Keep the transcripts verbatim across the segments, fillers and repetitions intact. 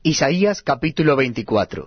Isaías capítulo veinticuatro.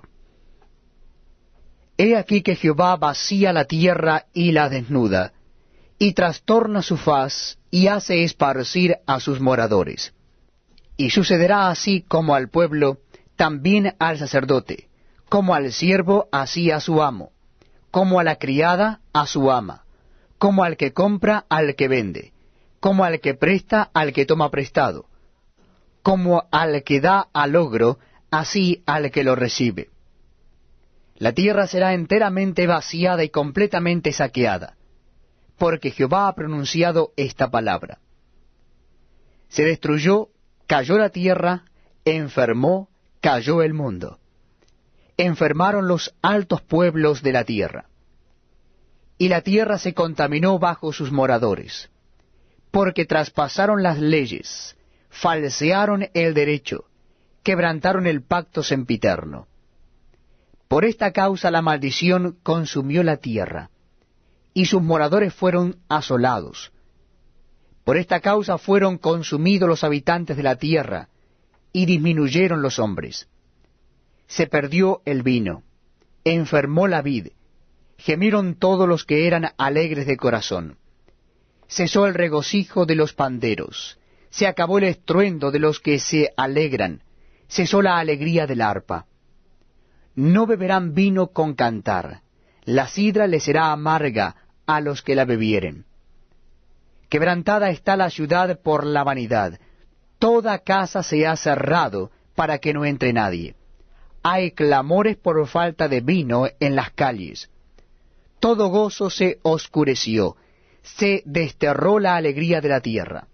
He aquí que Jehová vacía la tierra y la desnuda, y trastorna su faz, y hace esparcir a sus moradores. Y sucederá así como al pueblo, también al sacerdote, como al siervo, así a su amo, como a la criada, a su ama, como al que compra, al que vende, como al que presta, al que toma prestado, como al que da al ogro, así al que lo recibe. La tierra será enteramente vaciada y completamente saqueada, porque Jehová ha pronunciado esta palabra. Se destruyó, cayó la tierra, enfermó, cayó el mundo. Enfermaron los altos pueblos de la tierra. Y la tierra se contaminó bajo sus moradores, porque traspasaron las leyes, falsearon el derecho, quebrantaron el pacto sempiterno. Por esta causa la maldición consumió la tierra, y sus moradores fueron asolados. Por esta causa fueron consumidos los habitantes de la tierra, y disminuyeron los hombres. Se perdió el vino, enfermó la vid, gemieron todos los que eran alegres de corazón. Cesó el regocijo de los panderos, se acabó el estruendo de los que se alegran, cesó la alegría del arpa. No beberán vino con cantar, la sidra les será amarga a los que la bebieren. Quebrantada está la ciudad por la vanidad, toda casa se ha cerrado para que no entre nadie. Hay clamores por falta de vino en las calles. Todo gozo se oscureció, se desterró la alegría de la tierra.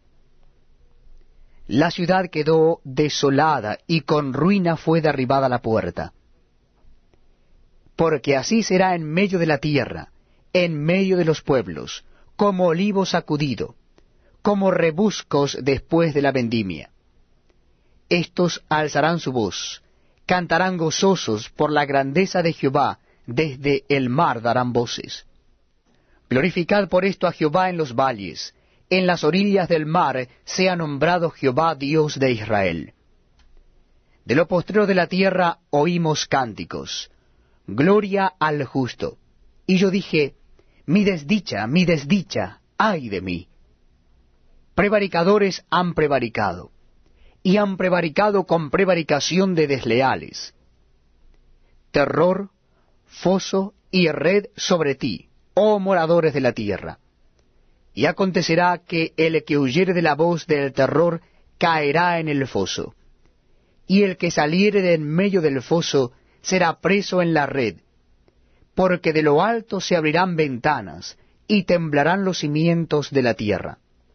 La ciudad quedó desolada y con ruina fue derribada la puerta. Porque así será en medio de la tierra, en medio de los pueblos, como olivo sacudido, como rebuscos después de la vendimia. Estos alzarán su voz, cantarán gozosos por la grandeza de Jehová, desde el mar darán voces. Glorificad por esto a Jehová en los valles, en las orillas del mar sea nombrado Jehová Dios de Israel. De lo postrero de la tierra oímos cánticos, gloria al justo. Y yo dije, mi desdicha, mi desdicha, ay de mí. Prevaricadores han prevaricado, y han prevaricado con prevaricación de desleales. Terror, foso y red sobre ti, oh moradores de la tierra. Y acontecerá que el que huyere de la voz del terror caerá en el foso, y el que saliere de en medio del foso será preso en la red, porque de lo alto se abrirán ventanas, y temblarán los cimientos de la tierra.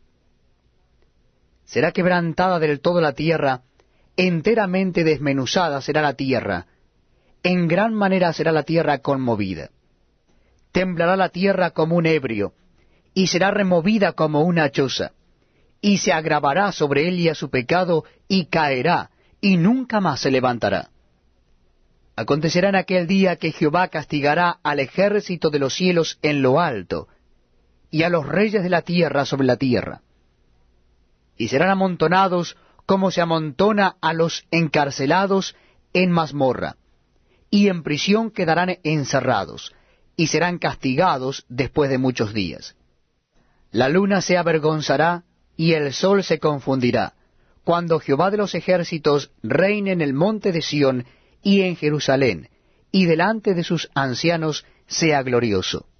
Será quebrantada del todo la tierra, enteramente desmenuzada será la tierra, en gran manera será la tierra conmovida. Temblará la tierra como un ebrio, y será removida como una choza, y se agravará sobre ella su pecado, y caerá, y nunca más se levantará. Acontecerá en aquel día que Jehová castigará al ejército de los cielos en lo alto, y a los reyes de la tierra sobre la tierra. Y serán amontonados como se amontona a los encarcelados en mazmorra, y en prisión quedarán encerrados, y serán castigados después de muchos días. La luna se avergonzará, y el sol se confundirá, cuando Jehová de los ejércitos reine en el monte de Sión y en Jerusalén, y delante de sus ancianos sea glorioso.